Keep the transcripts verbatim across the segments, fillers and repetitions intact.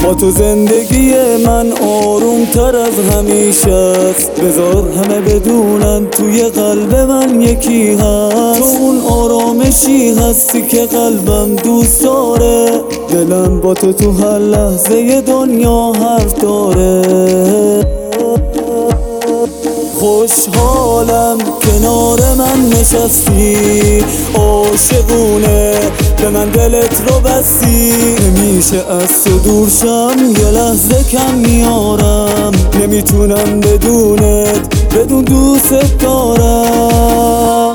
با تو زندگی من آروم تر از همیشه است. بذار همه بدونن توی قلب من یکی هست. تو اون آرامشی هستی که قلبم دوست داره. دلم با تو تو هر لحظه دنیا حرف داره. خوشحالم کنار من نشستی، عاشقونه به من دلت رو بستی. نمیشه از تو دور شم یه لحظه کم میارم. نمیتونم بدونت بدون دوست دارم.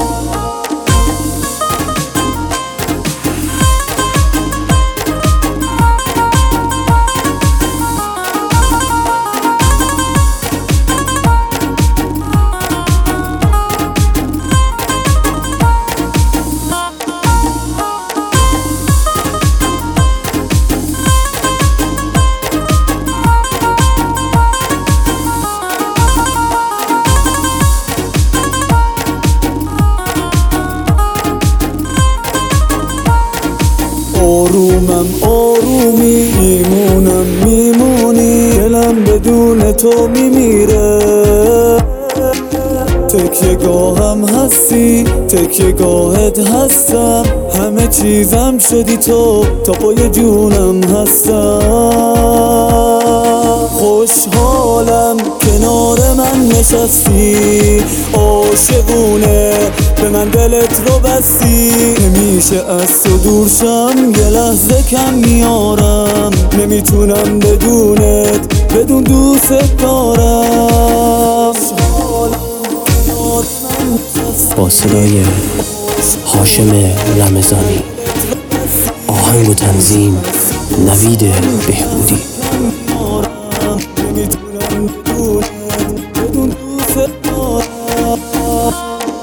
آرومم آرومی، میمونم میمونی. دلم بدون تو میمیره. تکیه گاهم هستی، تکیه گاهت هستم. همه چیزم شدی تو، تا پای جونم هستم. خوشحالم کنار من نشستی، عاشقونه به من دلت رو بستی. نمیشه از تو دور شم یه لحظه کم میارم. نمیتونم بدونت بدون دوست دارم. با صدای هاشم رمضانی، آهنگ و تنظیم نوید بهبودی. نمیتونم بدونت بدون دوست دارم.